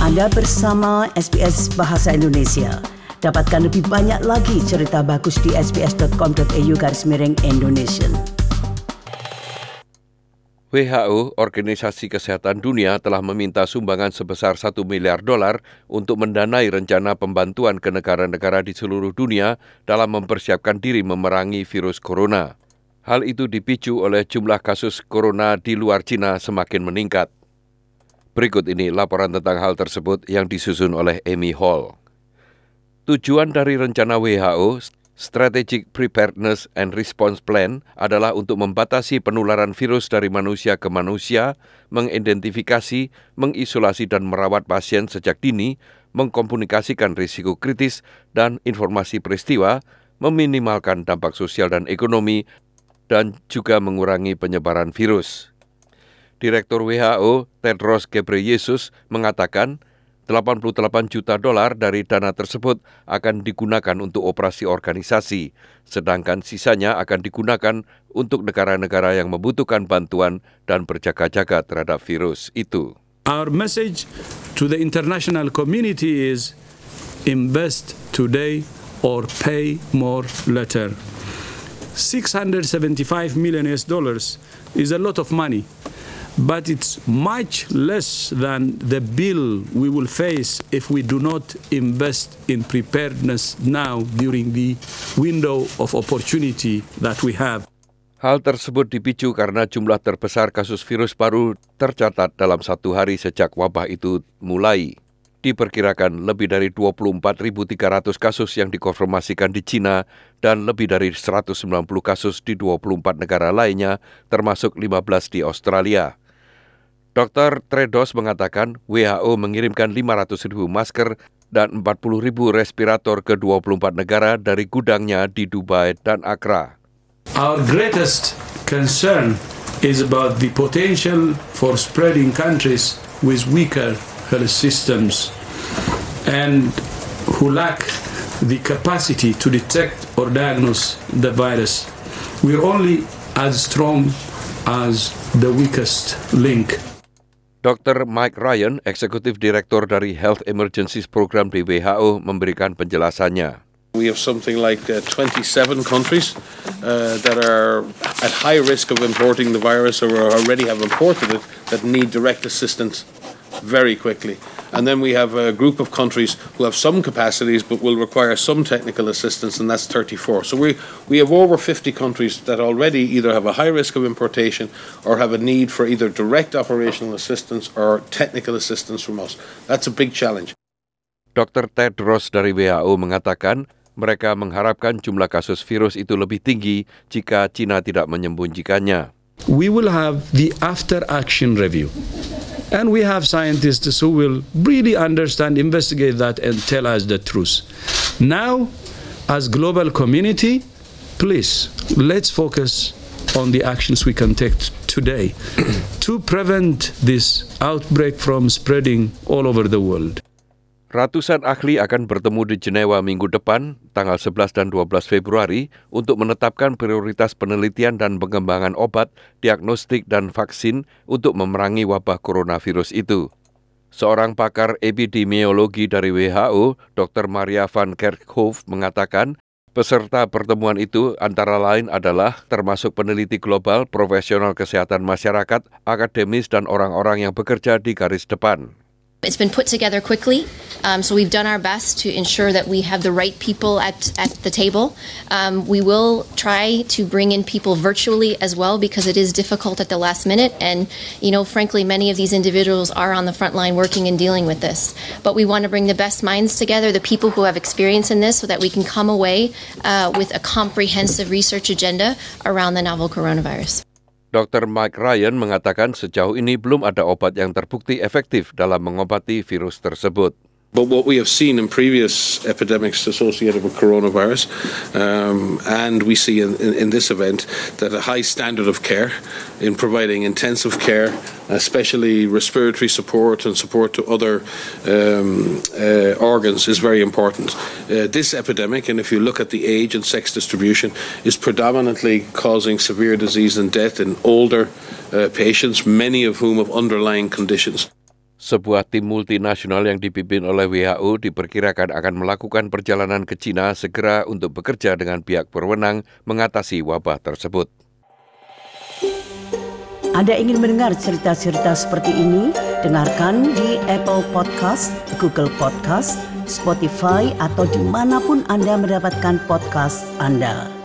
Anda bersama SBS Bahasa Indonesia. Dapatkan lebih banyak lagi cerita bagus di sbs.com.au/Indonesian. WHO, Organisasi Kesehatan Dunia, telah meminta sumbangan sebesar $1 miliar untuk mendanai rencana pembantuan ke negara-negara di seluruh dunia dalam mempersiapkan diri memerangi virus corona. Hal itu dipicu oleh jumlah kasus corona di luar China semakin meningkat. Berikut ini laporan tentang hal tersebut yang disusun oleh Amy Hall. Tujuan dari rencana WHO, Strategic Preparedness and Response Plan, adalah untuk membatasi penularan virus dari manusia ke manusia, mengidentifikasi, mengisolasi dan merawat pasien sejak dini, mengkomunikasikan risiko kritis dan informasi peristiwa, meminimalkan dampak sosial dan ekonomi, dan juga mengurangi penyebaran virus. Direktur WHO, Tedros Ghebreyesus, mengatakan $88 juta dari dana tersebut akan digunakan untuk operasi organisasi, sedangkan sisanya akan digunakan untuk negara-negara yang membutuhkan bantuan dan berjaga-jaga terhadap virus itu. Our message to the international community is invest today or pay more later. $675 million is a lot of money. But it's much less than the bill we will face if we do not invest in preparedness now during the window of opportunity that we have. Hal tersebut dipicu karena jumlah terbesar kasus virus baru tercatat dalam satu hari sejak wabah itu mulai. Diperkirakan lebih dari 24.300 kasus yang dikonfirmasikan di China dan lebih dari 190 kasus di 24 negara lainnya, termasuk 15 di Australia. Dr. Tedros mengatakan WHO mengirimkan 500.000 masker dan 40.000 respirator ke 24 negara dari gudangnya di Dubai dan Accra. Our greatest concern is about the potential for spreading countries with weaker health systems and who lack the capacity to detect or diagnose the virus. We're only as strong as the weakest link. Dr. Mike Ryan, Eksekutif Direktur dari Health Emergencies Program di WHO, memberikan penjelasannya. We have something like 27 countries that are at high risk of importing the virus or already have imported it that need direct assistance very quickly. And then we have a group of countries who have some capacities but will require some technical assistance, and that's 34. So we have over 50 countries that already either have a high risk of importation or have a need for either direct operational assistance or technical assistance from us. That's a big challenge. Dr. Tedros dari WHO mengatakan mereka mengharapkan jumlah kasus virus itu lebih tinggi jika China tidak menyembunyikannya. We will have the after-action review. And we have scientists who will really understand, investigate that, and tell us the truth. Now, as global community, please, let's focus on the actions we can take today to prevent this outbreak from spreading all over the world. Ratusan ahli akan bertemu di Jenewa minggu depan, tanggal 11 dan 12 Februari, untuk menetapkan prioritas penelitian dan pengembangan obat, diagnostik, dan vaksin untuk memerangi wabah coronavirus itu. Seorang pakar epidemiologi dari WHO, Dr. Maria van Kerkhoff, mengatakan peserta pertemuan itu antara lain adalah termasuk peneliti global, profesional kesehatan masyarakat, akademis, dan orang-orang yang bekerja di garis depan. It's been put together quickly, so we've done our best to ensure that we have the right people at the table. We will try to bring in people virtually as well because it is difficult at the last minute, and frankly, many of these individuals are on the front line working and dealing with this. But we want to bring the best minds together, the people who have experience in this, so that we can come away with a comprehensive research agenda around the novel coronavirus. Dr. Mike Ryan mengatakan sejauh ini belum ada obat yang terbukti efektif dalam mengobati virus tersebut. But what we have seen in previous epidemics associated with coronavirus, and we see in this event, that a high standard of care in providing intensive care, especially respiratory support and support to other organs, is very important. This epidemic, and if you look at the age and sex distribution, is predominantly causing severe disease and death in older patients, many of whom have underlying conditions. Sebuah tim multinasional yang dipimpin oleh WHO diperkirakan akan melakukan perjalanan ke China segera untuk bekerja dengan pihak berwenang mengatasi wabah tersebut. Anda ingin mendengar cerita-cerita seperti ini? Dengarkan di Apple Podcast, Google Podcast, Spotify, atau dimanapun Anda mendapatkan podcast Anda.